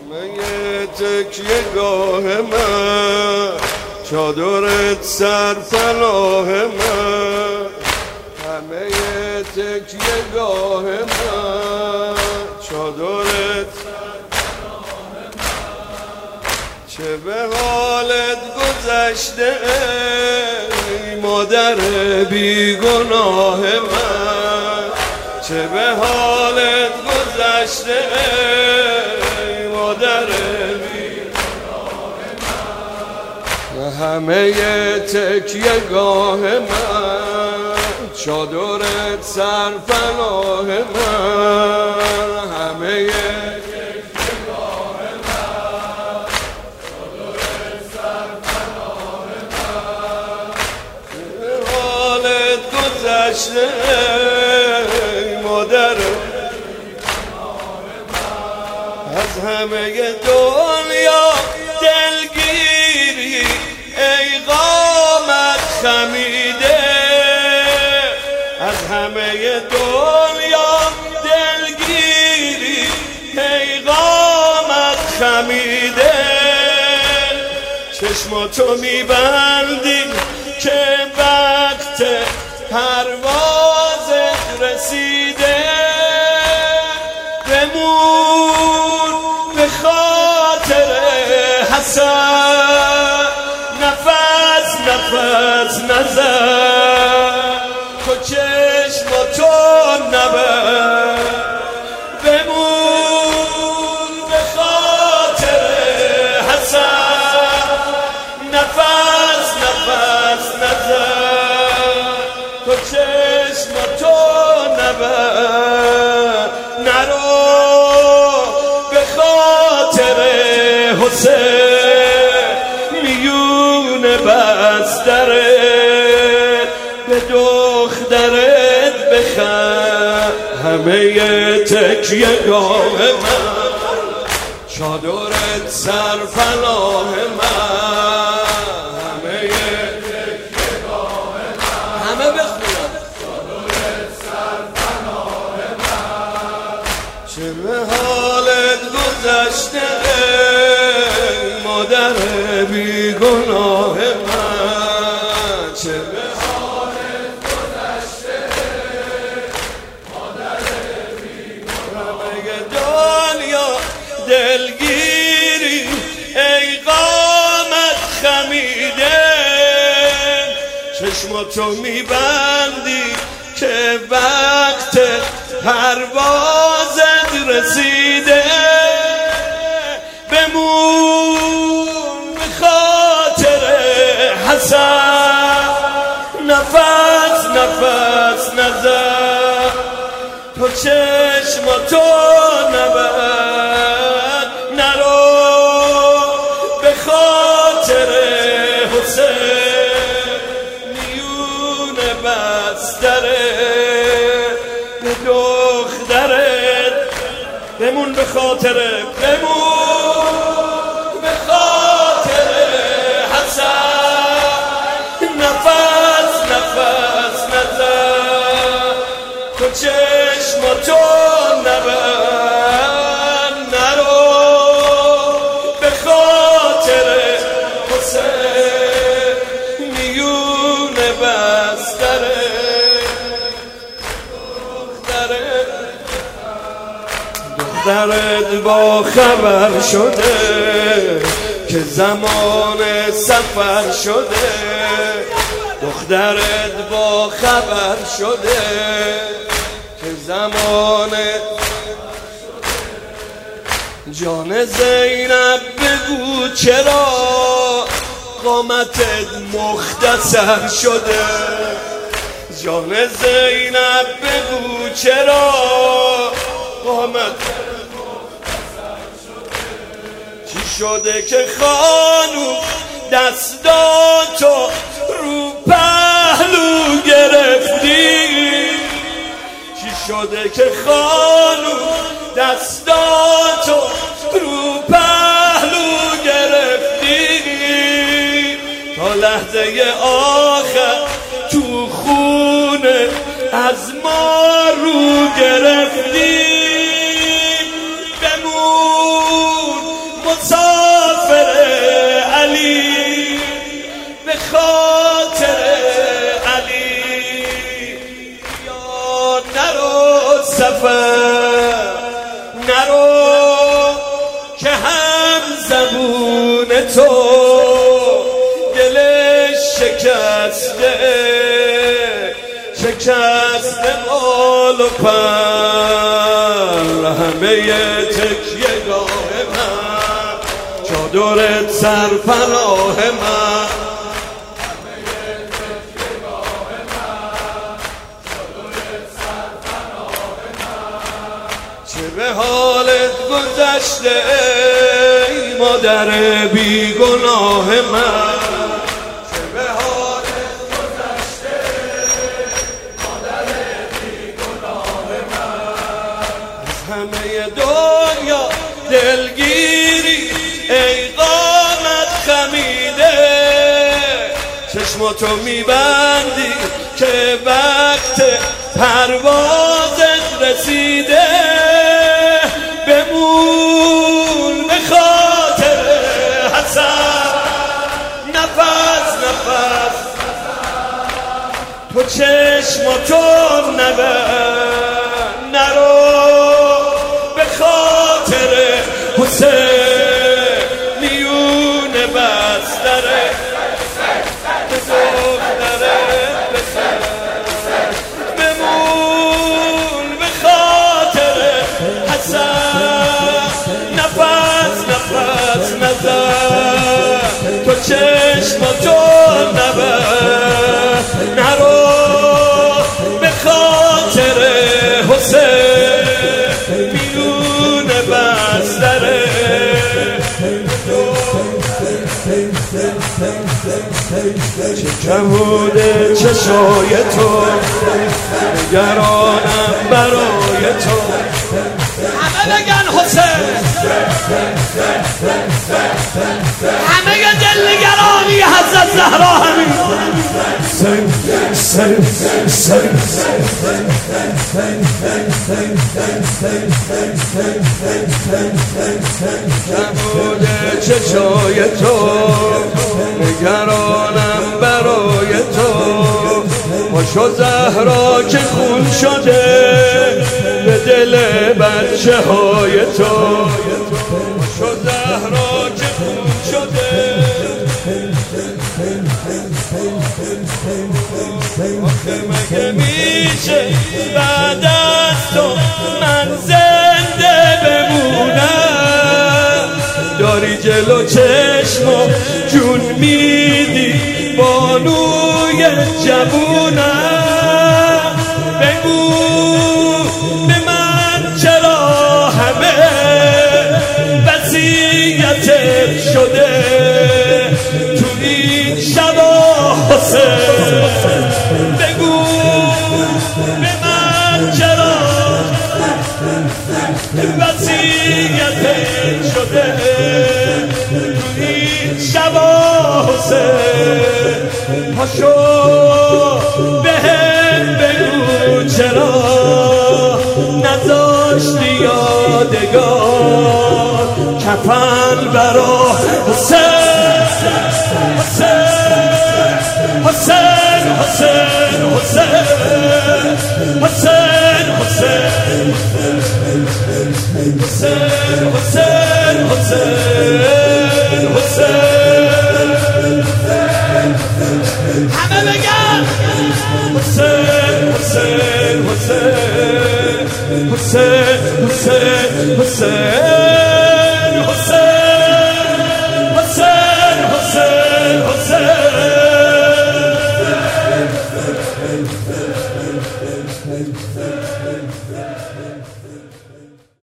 همه تکیه گاه من، چادرت سر پناه من. همه تکیه گاه من، چادرت سر پناه من. چه به حالت گذشته ای مادر بیگناه من، چه به حالت گذشته ای مادر بیگناه من. همه تکیه گاه من، چادرت سر پناه من. همه تکیه گاه من، چادرت سر پناه من. به حالت گذشته مادر از همه دنیا دلگیری ای قامت خمیده، از همه دنیا دلگیری ای قامت خمیده. چشماتو میبندی که وقت پروازت رسیده، بمون به خاطر حسن، نفس نفس نزن، تو چشماتو نبند. بمون به خاطر حسن، نفس نفس نزن، تو چشماتو نبند. نرو به خاطر حسین میون بستره، به دخترت بخند. همه تکیه گاه من، چادرت سر پناه من. همه تکیه گاه من، همه بخونم چادرت سر پناه من. چه به حالت گذشته ای مادر بیگناه من، چه به حالت گذشته مادر بیگناه. همه دنیا دلگیری ای قامت خمیده، چشماتو میبندی که وقت پروازت رسیده. بمون به خاطر حسن، نفس نفس نزن، تو چشماتو نبند. نرو به خاطر حسین میون بستره، به دخترت بمون به خاطر، بمون به خاطر حسن، نفس نفس نزن، تو چشماتو نبند. نرو به خاطر حسین میون بستره، دخترت با خبر شده که زمان سفر شده. دخترت با خبر شده که زمان جان زینب بگو چرا قامتت مختصر شده. جان زینب بگو چرا قامتت چی شده که خانوم دستاتو رو پهلو گرفتی؟ چی شده که خانوم دستاتو رو پهلو گرفتی؟ تا لحظه آخر تو خونه از ما رو گرفتی. بمون مسافر علی به خاطر علی یا نرو سفر نرو که هم زبون تو دلش شکسته مال و پر همه تکیه گاه من چادرت سرپناه من چه به حالت گذشته ای مادر بیگناه من چه به حالت گذشته مادر بیگناه من از همه دنیا دلگیری ای قامت خمیده چشماتو میبندی که وقت پروازت رسیده بمون به خاطر حسن نفس تو چشماتو نبند نرو به خاطر حسین میون بستره بمون به خاطر حسن نفس نزن تو چشماتو نبند نرو به خاطر حسین میون بستره چه کمونه چشای تو نگرانم برای تو همه بگن حسین همه دل نگرانی حضرت زهرا همین کمونه چشای تو نگرانم برای تو پاشو زهرا که خون شده به دل بچه های تو پاشو زهرا که خون شده آخه مگه میشه بعد از تو من زنده بمونم داری جلو چشمو جون میدی بانوی جوونم بگو به من چرا همه وصیتت شده تو این شبا حسین بگو به من چرا وصیتت شده تو این شبا حسین پاشو بهم بگو چرا نذاشتی یادگار کفن برا حسین حسین حسین حسین حسین حسین حسین حسین حسین همه بگن حسین حسین حسین حسین حسین حسین